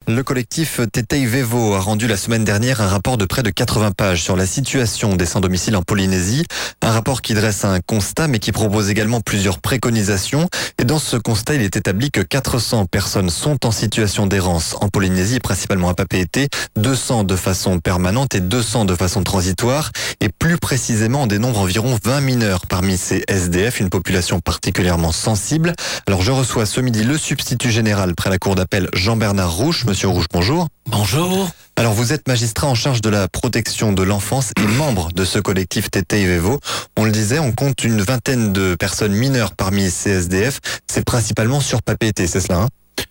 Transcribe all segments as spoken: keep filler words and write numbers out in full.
Le collectif Tetei Vevo a rendu la semaine dernière un rapport de près de quatre-vingts pages sur la situation des sans-domicile en Polynésie. Un rapport qui dresse un constat mais qui propose également plusieurs préconisations. Et dans ce constat, il est établi que quatre cents personnes sont en situation d'errance en Polynésie, principalement à Papeete, deux cents de façon permanente et deux cents de façon transitoire. Et plus précisément, on dénombre environ vingt mineurs parmi ces S D F, une population particulièrement sensible. Alors je reçois ce midi le substitut général près la cour d'appel Jean-Bernard Rouche. Monsieur Rouche, bonjour. Bonjour. Alors vous êtes magistrat en charge de la protection de l'enfance et membre de ce collectif Tetei Vevo. On le disait, on compte une vingtaine de personnes mineures parmi ces S D F. C'est principalement sur Papeete, c'est cela, hein?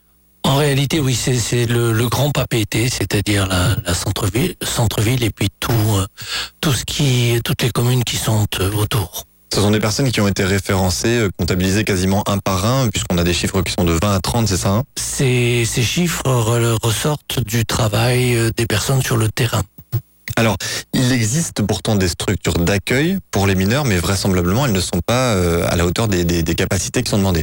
En réalité, oui, c'est, c'est le, le grand Papeete, c'est-à-dire la, la centre-ville, centre-ville et puis tout, euh, tout ce qui, toutes les communes qui sont euh, autour. Ce sont des personnes qui ont été référencées, comptabilisées quasiment un par un, puisqu'on a des chiffres qui sont de vingt à trente, c'est ça, hein? Ces, ces chiffres re- ressortent du travail des personnes sur le terrain. Alors, il existe pourtant des structures d'accueil pour les mineurs, mais vraisemblablement, elles ne sont pas euh, à la hauteur des, des, des capacités qui sont demandées.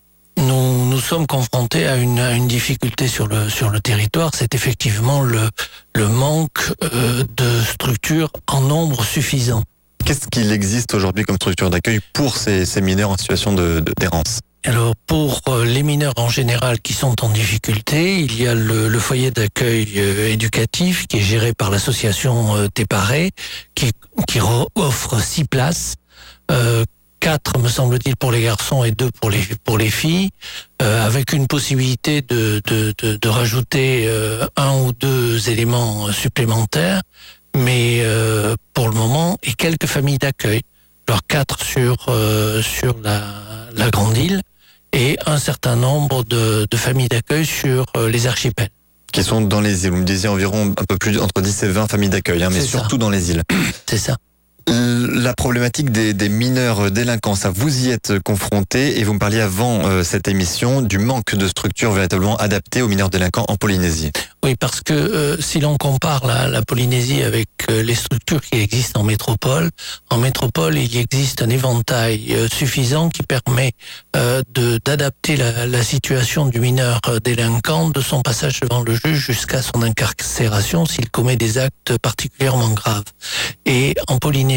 Nous, nous sommes confrontés à une, à une difficulté sur le, sur le territoire, c'est effectivement le, le manque euh, de structures en nombre suffisant. Qu'est-ce qu'il existe aujourd'hui comme structure d'accueil pour ces, ces mineurs en situation de, de, d'errance? Alors pour les mineurs en général qui sont en difficulté, il y a le, le foyer d'accueil euh, éducatif qui est géré par l'association euh, Téparé, qui, qui offre six places, euh, quatre me semble-t-il pour les garçons et deux pour les pour les filles, euh, avec une possibilité de de de, de rajouter euh, un ou deux éléments supplémentaires. Mais euh, pour le moment, et quelques familles d'accueil, alors quatre sur euh, sur la, la grande île et un certain nombre de, de familles d'accueil sur euh, les archipels. Qui sont dans les îles. Vous me disiez environ un peu plus entre dix et vingt familles d'accueil, hein, mais C'est surtout ça. dans les îles. C'est ça. La problématique des, des mineurs délinquants, ça vous y êtes confronté et vous me parliez avant euh, cette émission du manque de structures véritablement adaptées aux mineurs délinquants en Polynésie. Oui, parce que euh, si l'on compare la, la Polynésie avec euh, les structures qui existent en métropole, en métropole il existe un éventail euh, suffisant qui permet euh, de d'adapter la, la situation du mineur délinquant de son passage devant le juge jusqu'à son incarcération s'il commet des actes particulièrement graves. Et en Polynésie,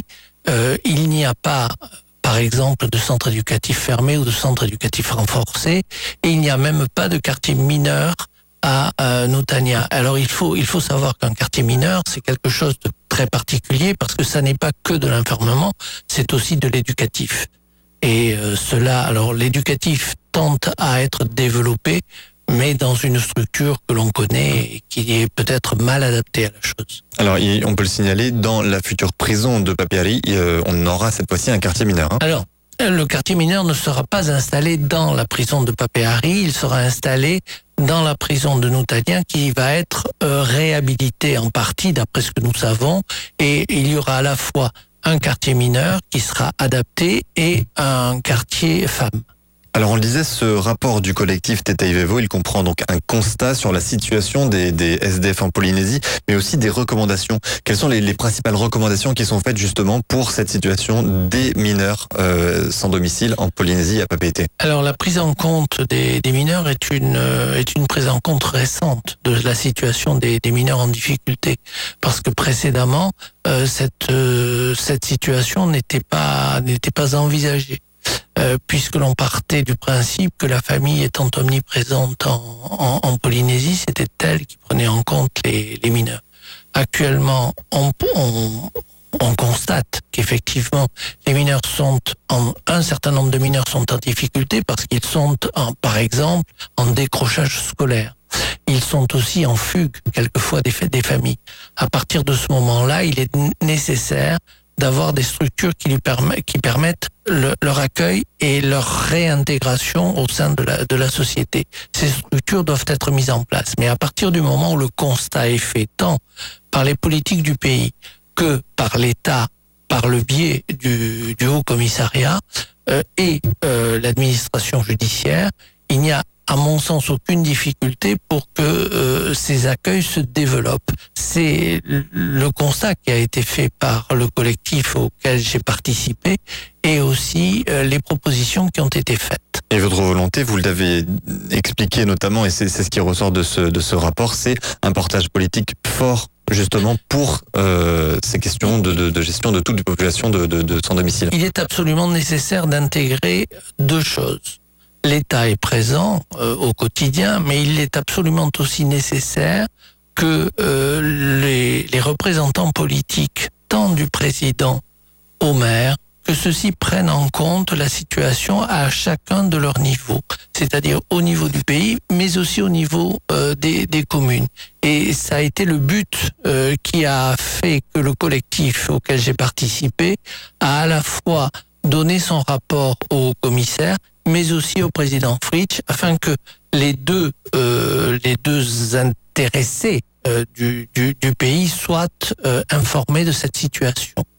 euh, il n'y a pas, par exemple, de centre éducatif fermé ou de centre éducatif renforcé, et il n'y a même pas de quartier mineur à euh, Nutania. Alors il faut il faut savoir qu'un quartier mineur, c'est quelque chose de très particulier parce que ça n'est pas que de l'enfermement, c'est aussi de l'éducatif. Et euh, cela, alors l'éducatif tente à être développé, mais dans une structure que l'on connaît et qui est peut-être mal adaptée à la chose. Alors, on peut le signaler, dans la future prison de Papeete, euh, on aura cette fois-ci un quartier mineur, hein. Alors, le quartier mineur ne sera pas installé dans la prison de Papeete, il sera installé dans la prison de Nutania qui va être euh, réhabilitée en partie, d'après ce que nous savons, et il y aura à la fois un quartier mineur qui sera adapté et un quartier femme. Alors on le disait, ce rapport du collectif Tetei Vevo, il comprend donc un constat sur la situation des, des S D F en Polynésie, mais aussi des recommandations. Quelles sont les, les principales recommandations qui sont faites justement pour cette situation des mineurs euh, sans domicile en Polynésie à Papeete? Alors la prise en compte des, des mineurs est une euh, est une prise en compte récente de la situation des, des mineurs en difficulté, parce que précédemment euh, cette euh, cette situation n'était pas n'était pas envisagée. Euh, puisque l'on partait du principe que la famille étant omniprésente en, en, en Polynésie, c'était elle qui prenait en compte les, les mineurs. Actuellement, on, on, on constate qu'effectivement, les mineurs sont, en, un certain nombre de mineurs sont en difficulté parce qu'ils sont, en, par exemple, en décrochage scolaire. Ils sont aussi en fugue, quelquefois, des, des familles. À partir de ce moment-là, il est nécessaire d'avoir des structures qui lui permettent, qui permettent le, leur accueil et leur réintégration au sein de la, de la société. Ces structures doivent être mises en place. Mais à partir du moment où le constat est fait, tant par les politiques du pays que par l'État, par le biais du, du Haut Commissariat euh, et euh, l'administration judiciaire, il n'y a à mon sens aucune difficulté pour que euh, ces accueils se développent. C'est le constat qui a été fait par le collectif auquel j'ai participé et aussi euh, les propositions qui ont été faites. Et votre volonté, vous l'avez expliqué notamment, et c'est ce qui ressort de ce, de ce rapport, c'est un portage politique fort justement pour euh, ces questions de, de, de gestion de toute la population de, de, de sans domicile. Il est absolument nécessaire d'intégrer deux choses. L'État est présent euh, au quotidien, mais il est absolument aussi nécessaire que euh, les, les représentants politiques, tant du président au maire, que ceux-ci prennent en compte la situation à chacun de leur niveau, c'est-à-dire au niveau du pays, mais aussi au niveau euh, des, des communes. Et ça a été le but euh, qui a fait que le collectif auquel j'ai participé a à la fois donné son rapport au commissaire, mais aussi au président Fritsch, afin que les deux, euh, les deux intéressés euh, du, du, du pays soient euh, informés de cette situation.